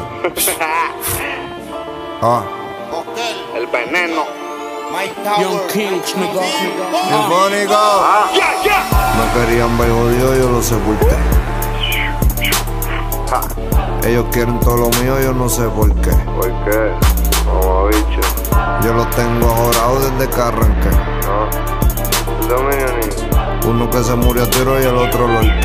El veneno. Young Kings, nigga. Sinfónico. Me querían ver jodido, yo lo sepulté. Ellos quieren todo lo mío, yo no sé por qué. ¿Por qué? Como bicho. Yo los tengo ajorados desde que arranqué. El dominio ni. Uno que se murió a tiro y el otro lo horqué.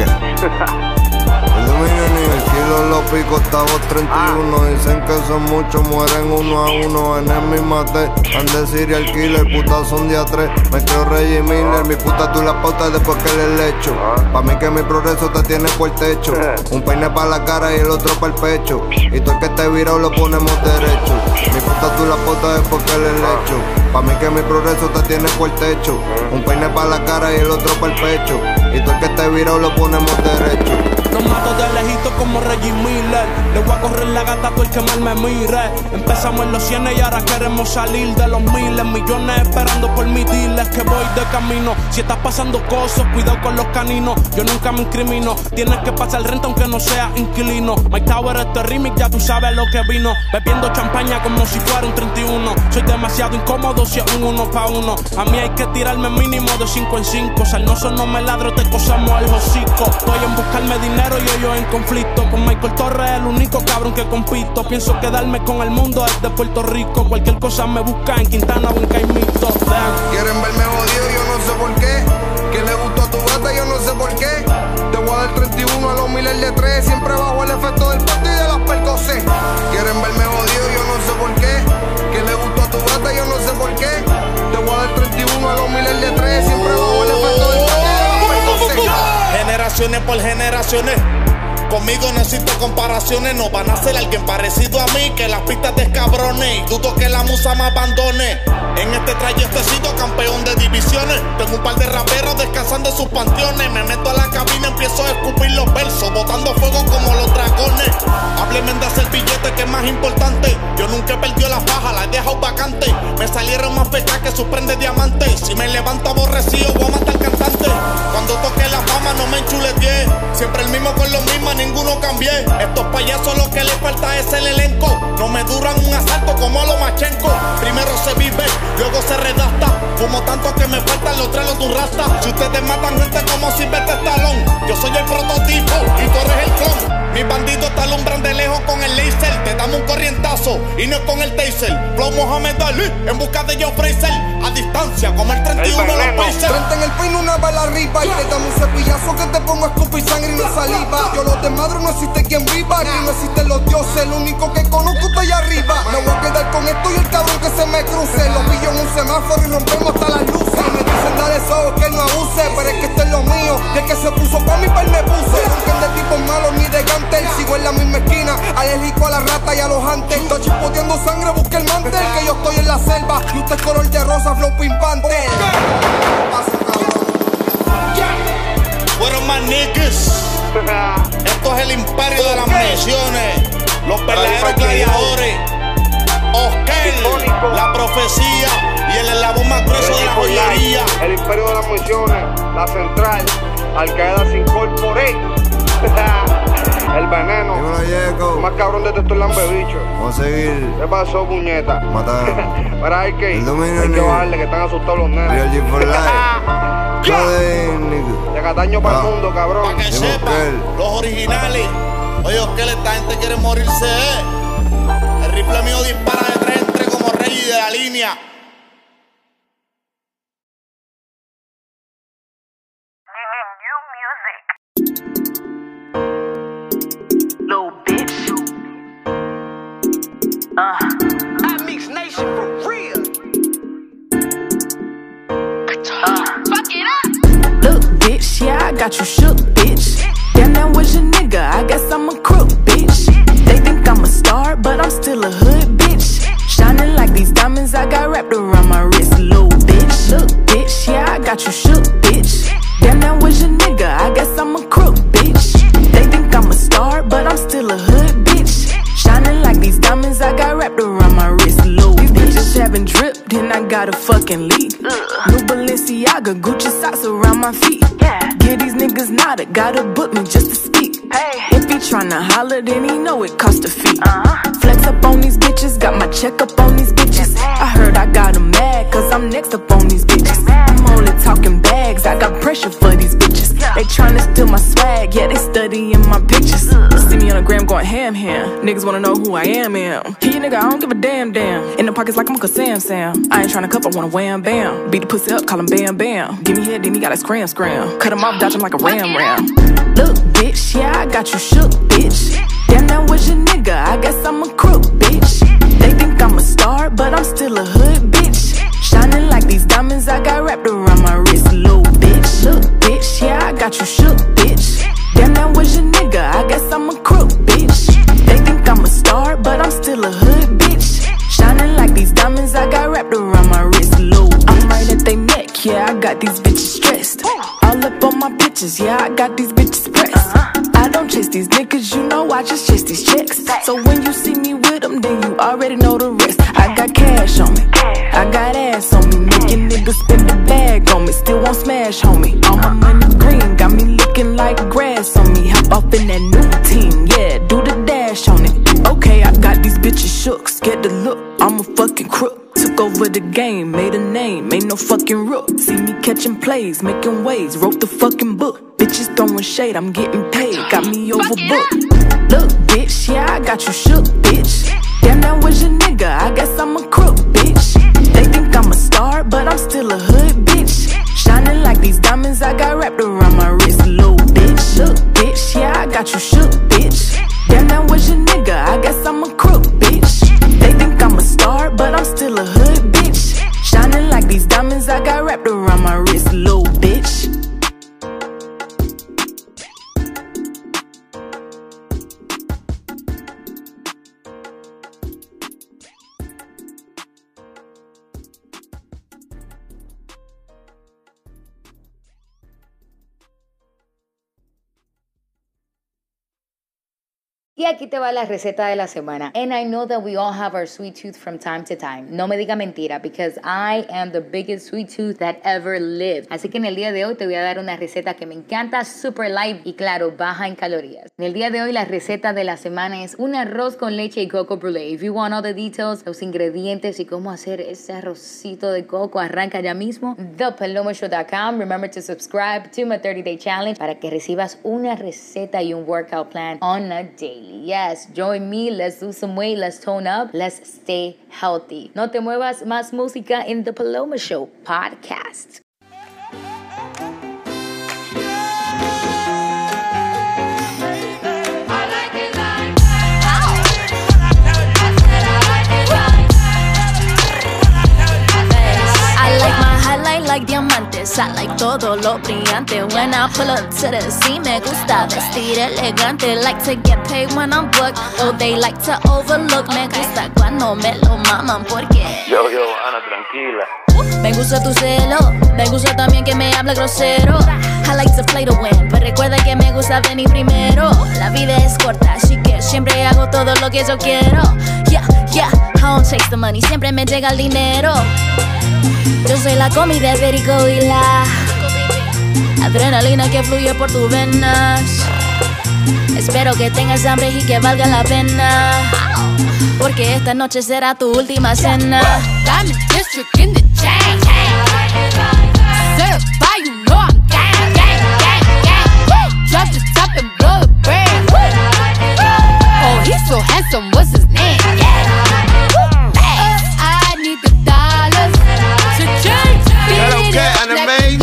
El dominio ni el kilo los picos, estamos 31. Dicen que son muchos, mueren 1 a 1. En el mi mate, han de serial killer, putas son día 3. Me creo Reggie Miller, mi puta tú la pauta después que le echo. Pa' mí que mi progreso te tiene por el techo. Un peine pa' la cara y el otro pa' el pecho. Y todo el que esté virado lo ponemos derecho. Mi puta tú la pauta después que le echo. Pa' mí que mi progreso te tiene por el techo. Un peine pa' la cara y el otro pa' el pecho. Y todo el que esté virado lo ponemos derecho. Los mato de lejito como Reggie Miller. Le voy a correr la gata a todo el que mal me mire. Empezamos en los 100 y ahora queremos salir de los miles. Millones esperando por mis dealers que voy de camino. Si estás pasando cosas, cuidado con los caninos. Yo nunca me incrimino. Tienes que pasar renta aunque no seas inquilino. Mike Tower, este remix, ya tú sabes lo que vino. Bebiendo champaña como si fuera un 31. Soy demasiado incómodo si es un 1 pa' 1. A mí hay que tirarme mínimo de 5 en 5. Salnoso no me ladro, te cosamos al hocico. Estoy en buscarme dinero y ellos en conflicto. Con Michael Torres, el único cabrón que compito. Pienso quedarme con el mundo desde Puerto Rico. Cualquier cosa me busca en Quintana o en Caimito. Quieren verme jodido, yo no sé por qué. Que le gustó a tu gata, yo no sé por qué. Te voy a dar 31 a los miles de 3. Siempre bajo el efecto del pato y de las percocé. Quieren verme jodido, yo no sé por qué. Que le gustó a tu gata, yo no sé por qué. Te voy a dar 31 a los miles de 3. Siempre bajo el efecto del pato y de las percocé. Generaciones por generaciones. Conmigo no existe comparaciones. No van a ser alguien parecido a mí. Que las pistas de cabrones. Y dudo que la musa me abandone. En este trayecto he sido campeón de divisiones. Tengo un par de raperos descansando en sus panteones. Me meto a la cabina, empiezo a escupir los versos, botando fuego como los dragones. Hábleme de hacer billete, que es más importante. Yo nunca he perdido la faja, la he dejado vacante. Me salieron más pecas que sorprende diamantes. Si me levanto aborrecido, voy a matar cantante. Cuando toque la fama no me enchuleteé. Siempre el mismo con los mismos, ninguno cambié. Estos payasos lo que les falta es el elenco. No me duran un asalto como a Lomachenko. Primero se vive, luego se redacta. Fumo tanto que me faltan los trelos de un rasta. Si ustedes matan gente como Silvestre Stallone, yo soy el prototipo y tú eres el clon. Mis bandidos te alumbran de lejos con el laser. Te damos un corrientazo y no es con el taser. Flow Mohamed Ali en busca de Joe Fraser. A distancia como el 31 de los Pacers. 30 en el peine, una bala arriba. Y te damos un cepillazo que te pongo a escupir sangre y no saliva. Yo los desmadro, no existe quien viva. Aquí no existen los dioses, el único que conozco está allá arriba. Me voy a quedar con esto y el cabrón que se me cruce. Lo pillo en un semáforo y rompemos hasta las luces. Me dicen dale eso, que no abuse. Pero es que esto es lo mío. Y el que se puso pa' mí, pa' él me puse. Aunque el de tipos malos ni alérgico a la rata y a los antes. Estoy chispoteando sangre, busca el mantel. Que yo estoy en la selva y usted es color de rosa, flow pimpante. Fueron más niggas. Esto es el imperio de las municiones. Los verdaderos gladiadores. Oscar, la profecía y el eslabón más grueso de la joyería. El imperio de las municiones, la central, Al Qaeda se incorporé. El veneno. Más cabrón de estos lambebichos. Vamos a seguir. ¿Qué pasó, puñeta? Matar. Para hay que bajarle, que están asustados los nenes. Real G for life. De Cataño para el mundo, cabrón. Para que sepan, los originales. Oye, Oscar, esta gente quiere morirse, El rifle mío dispara de 3 en 3 como Rey de la línea. Little bitch. I mix nation for real. Fuck it up. Look, bitch, yeah, I got you shook, bitch. Damn, that was your nigga. I guess I'm a crook, bitch. They think I'm a star, but I'm still a hood, bitch. Shining like these diamonds I got wrapped around my wrist, little bitch. Look, bitch, yeah, I got you shook, bitch. Damn, that was your nigga. I guess I'm a crook, bitch. They think I'm a star, but I'm still a hood, bitch. Shining like these diamonds I got wrapped around my wrist, little bitch. These bitches haven't dripped, then I got a fucking leak. New Balenciaga, Gucci socks around my feet. Yeah, these niggas nada, gotta book me just to speak. If he tryna holler, then he know it cost a fee. Flex up on these bitches, got my check up on these bitches. I heard I got 'em mad, cause I'm next up on these bitches. I'm only talking bags, I got pressure for these bitches. They tryna steal my swag, yeah, they studying my pictures. See me on the gram going ham. Niggas wanna know who I am. He nigga, I don't give a damn. In the pockets like I'm Uncle Sam. I ain't tryna cuff, I wanna wham bam. Beat the pussy up, call him bam bam. Give me head, then he got a scram. Cut him off, dodge him like a ram. Look, bitch, yeah, I got you shook, bitch. Damn, that was your nigga, I guess I'm a crook, bitch. They think I'm a star, but I'm still a hood, bitch. Shining like these diamonds I got wrapped around my wrist, little bitch. Look, bitch, yeah, I got you shook, bitch. Damn, that was your nigga, I guess I'm a crook, bitch. They think I'm a star, but I'm still a hood, bitch. Shining like these diamonds I got wrapped around my wrist, little bitch. I'm right at they neck, yeah, I got these bitches stressed. All up on my bitches, yeah, I got these bitches pressed. I don't chase these niggas, you know I just chase these checks. So when you see me with them, then you already know the rest. I got cash on me, I got ass on me. Making niggas spend the bag on me, still won't smash, homie. All my money green, got me looking like grass on me. Hop off in that new team, yeah, do the dash on it. Okay, I got these bitches shook, scared to look, I'm a fucking crook. Took over the game, made a name, ain't no fucking rook. See me catching plays, making waves, wrote the fucking book. Bitches throwing shade, I'm getting paid, got me overbooked. Look, bitch, yeah, I got you shook, bitch. Damn, that was your nigga, I guess I'm a crook, bitch. They think I'm a star, but I'm still a hood, bitch. Shining like these diamonds I got wrapped around my wrist, little bitch. Look, bitch, yeah, I got you shook, bitch. Damn, that was your nigga, I guess I'm a crook, bitch. They think I'm a star, but I'm still a hood, bitch. Shining like these diamonds I got wrapped around my wrist, little bitch. Y aquí te va la receta de la semana. And I know that we all have our sweet tooth from time to time. No me diga mentira, because I am the biggest sweet tooth that ever lived. Así que en el día de hoy te voy a dar una receta que me encanta, super light y claro, baja en calorías. En el día de hoy la receta de la semana es un arroz con leche y coco brulee. If you want all the details, los ingredientes y cómo hacer ese arrocito de coco, arranca ya mismo. ThePalomaShow.com. Remember to subscribe to my 30-day challenge para que recibas una receta y un workout plan on a daily. Yes, join me, let's lose some weight, let's tone up, let's stay healthy. No te muevas, más música en The Paloma Show podcast. I like my highlight like diamantes. I like todo lo brillante. When I pull up to the scene, me gusta vestir elegante. Like to get paid when I'm booked, though they like to overlook. Me gusta cuando me lo maman porque Yo, Ana, tranquila. me gusta tu celo, me gusta también que me hable grosero. I like to play to win, pero recuerda que me gusta venir primero. La vida es corta, así que siempre hago todo lo que yo quiero. Yeah, I don't chase the money, siempre me llega el dinero. Yo soy la comida de Perico y la adrenalina que fluye por tus venas. Espero que tengas hambre y que valga la pena, porque esta noche será tu última cena. Diamond District in the chain. Certified, you know I'm gang. Drop the top and blow the brand. Oh, he's so handsome, what's his name? I need the dollars to change. Claro que anime.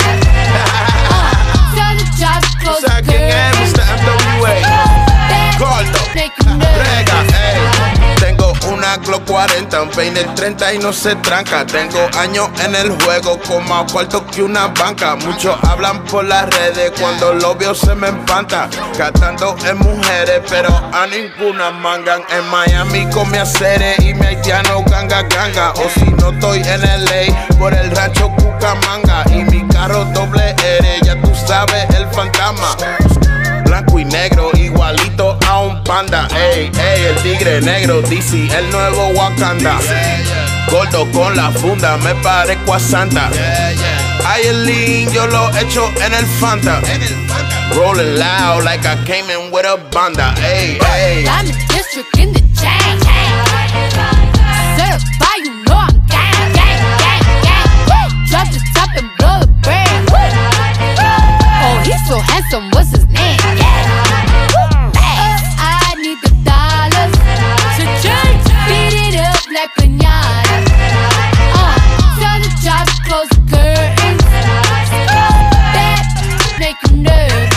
Tell the job to close the ¿Quién es Mr. MWA? Gordo, Rega, ey. Tengo una Glock 40, un peine 30 y no se tranca. Tengo años en el juego con más cuarto que una banca. Muchos hablan por las redes, cuando lo veo se me espanta. Gastando en mujeres, pero a ninguna mangan. En Miami con mi acere y mi haitiano ganga. O si no estoy en LA, por el rancho Cucamonga. Y mi carro doble R, ya tú sabes, el fantasma. Blanco y negro, igualito a un panda. Ey, el tigre negro, DC, el nuevo Wakanda. Gordo con la funda, me parezco a Santa. Ay, el lean, yo lo echo en el Fanta. Rolling loud like I came in with a banda. Ey. Diamond District in the chain. Certified, you know I'm gang. Drop the top and blow the brand. Oh, he's so handsome, what's his name? I need the dollars to change. Beat it up like piñata. Tell the job to close the curtains. That make you nervous.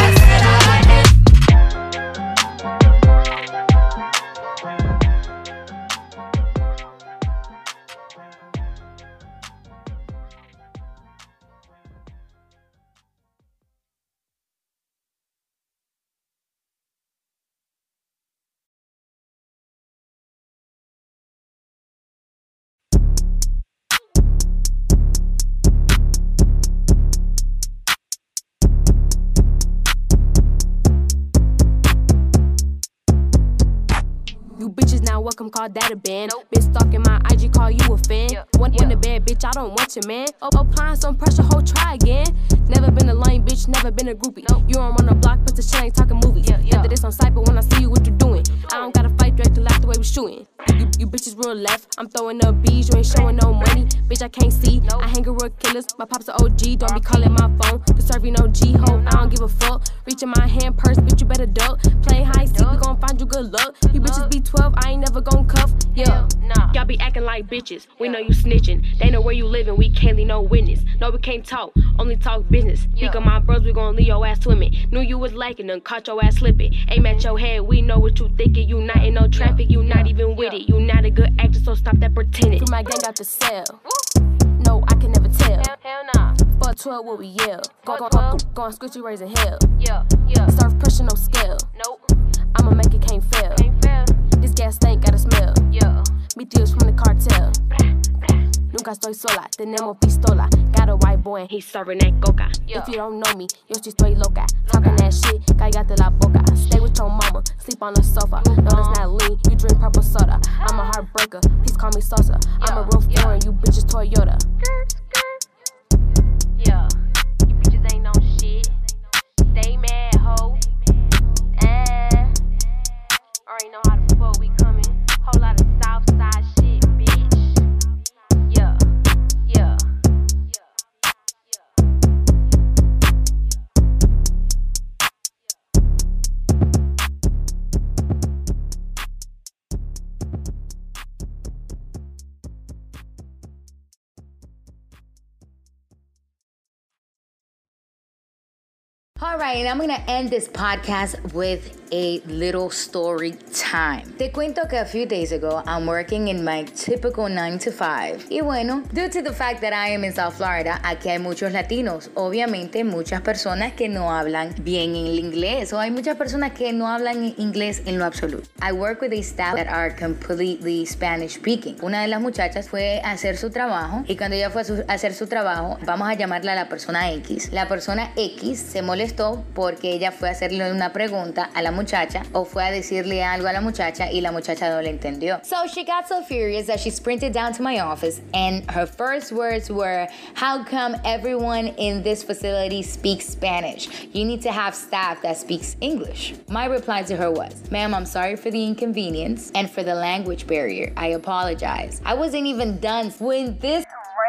Welcome, call that a band. Bitch stalking my IG, call you a fan. One in the bed, bitch, I don't want your man. Applying some pressure, ho, try again. Never been a lame bitch, never been a groupie. You don't run a block, but the shit ain't talking movies. After this on sight, but when I see you, what you doing? I don't gotta fight direct to laugh the way we shooting. You bitches real left, I'm throwing up B's, you ain't showing no money. Bitch, I can't see, I hang with killers. My pop's an OG, don't be calling my phone. To serve you no G-ho, I don't give a fuck. Reaching my hand purse, bitch, you better duck. Playing high seat, we gon' find you good luck. You bitches be 12, I ain't never gon' cuff. Yeah, y'all be acting like bitches. We know you snitching. They know where you living. We can't leave no witness. No, we can't talk. Only talk business. Speak on my bros, we gon' leave your ass swimming. Knew you was liking them, caught your ass slipping. Aim at your head. We know what you thinking. You not in no traffic. You not even with it. You not a good actor, so stop that pretending. Free my gang out the cell. No, I can never tell. Hell nah. For 12, what we yell. Go on, squishy raising hell. Surf pressure, no scale. Nope. I'ma make it, can't fail. This gas tank got a smell. Mi tíos from the cartel. Nunca estoy sola, tenemos pistola. Got a white boy and he's serving that coca. If you don't know me, yo si estoy loca. Talking that shit, cállate la boca. Stay with your mama, sleep on the sofa. No, that's not lean, you drink purple soda. I'm a heartbreaker, please call me Sosa. I'm a real foreign, you bitches Toyota. Yeah, you bitches ain't no shit. Stay mad, ho. Already know how the fuck we coming. Whole lot of south side shit, bitch. Yeah. All right, and I'm gonna end this podcast with a little story time. Te cuento que a few days ago, I'm working in my typical 9 to 5. Y bueno, due to the fact that I am in South Florida, aquí hay muchos latinos. Obviamente, muchas personas que no hablan bien el inglés. O hay muchas personas que no hablan inglés en lo absoluto. I work with a staff that are completely Spanish speaking. Una de las muchachas fue a hacer su trabajo. Y cuando ella fue a hacer su trabajo, vamos a llamarla a la persona X. La persona X se molestó porque ella fue a hacerle una pregunta a la muchacha o fue a decirle algo a la muchacha y la muchacha no le entendió. So she got so furious that she sprinted down to my office and her first words were, "How come everyone in this facility speaks Spanish? You need to have staff that speaks English." My reply to her was, "Ma'am, I'm sorry for the inconvenience and for the language barrier. I apologize." I wasn't even done when this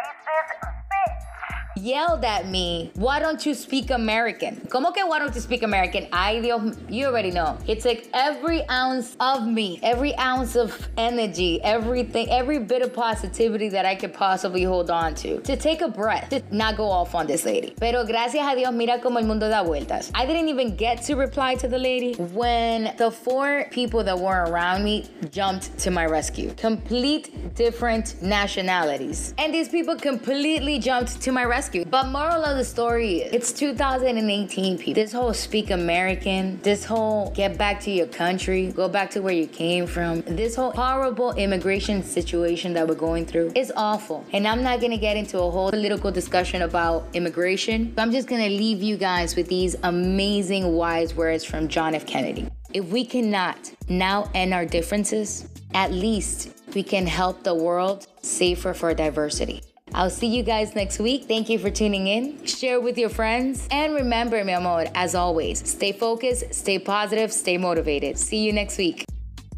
yelled at me, "Why don't you speak American?" ¿Cómo que why don't you speak American? Ay, Dios, you already know. It took every ounce of me, every ounce of energy, everything, every bit of positivity that I could possibly hold on to take a breath, to not go off on this lady. Pero gracias a Dios, mira como el mundo da vueltas. I didn't even get to reply to the lady when the 4 people that were around me jumped to my rescue. Complete different nationalities. And these people completely jumped to my rescue. But moral of the story is, it's 2018, people. This whole speak American, this whole get back to your country, go back to where you came from, this whole horrible immigration situation that we're going through is awful. And I'm not gonna get into a whole political discussion about immigration. I'm just gonna leave you guys with these amazing wise words from John F. Kennedy. If we cannot now end our differences, at least we can help the world safer for diversity. I'll see you guys next week. Thank you for tuning in. Share with your friends. And remember, mi amor, as always, stay focused, stay positive, stay motivated. See you next week.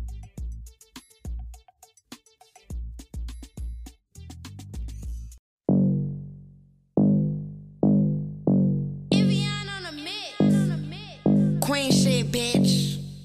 Queen shit, bitch.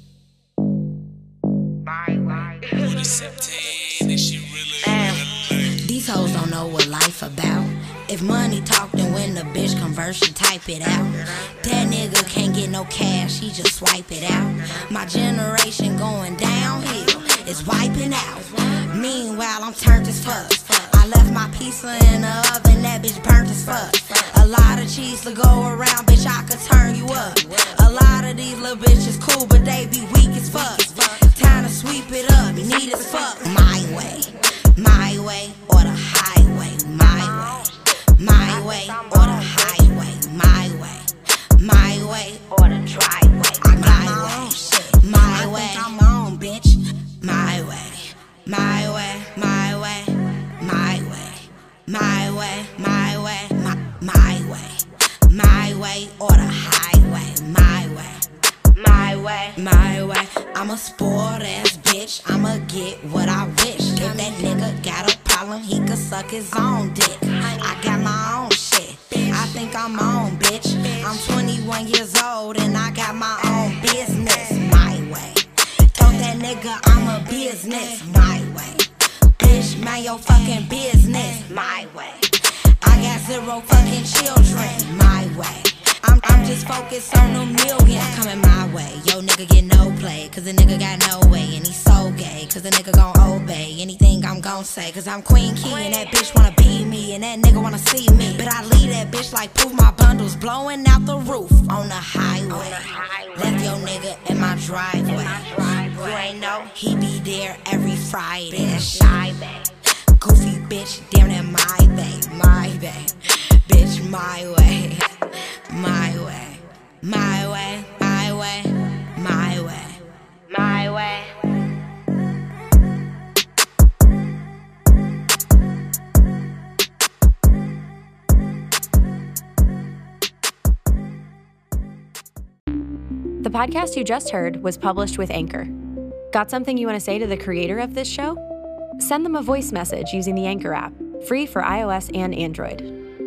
These hoes don't know what life about. If money talk, then when the bitch converse, she type it out. That nigga can't get no cash, he just swipe it out. My generation going downhill, it's wiping out. Meanwhile, I'm turned as fuck. I left my pizza in the oven, that bitch burnt as fuck. A lot of cheese to go around, bitch, I could turn you up. A lot of these little bitches cool, but they be weak as fuck. Time to sweep it up, need as fuck. My way, or the highway. My way, or the highway. My way, or the driveway. I got my own shit. My way, I'm on, bitch. My way, my way, my way, my way, my way, my way, my way, my way, or the highway. My way, my way. I'm a sport ass bitch. I'ma get what I wish. If that nigga got a problem, he could suck his own dick. I got my own shit. I think I'm on, bitch. I'm 21 years old and I got my own business. My way. Told that nigga I'm a business. My way. Bitch, mind your fucking business. My way. I got 0 fucking children. My way. I'm just focused on the millions coming my way. Yo, nigga get no play, cause the nigga got no way. And he's so gay, cause the nigga gon' obey anything I'm gon' say. Cause I'm Queen Key and that bitch wanna be me, and that nigga wanna see me. But I leave that bitch like poof, my bundles blowing out the roof on the highway. Left your nigga in my driveway. You ain't know he be there every Friday. Shy babe, goofy bitch, damn that my babe. Bitch, my way. My way, my way, my way, my way, my way. The podcast you just heard was published with Anchor. Got something you want to say to the creator of this show? Send them a voice message using the Anchor app, free for iOS and Android.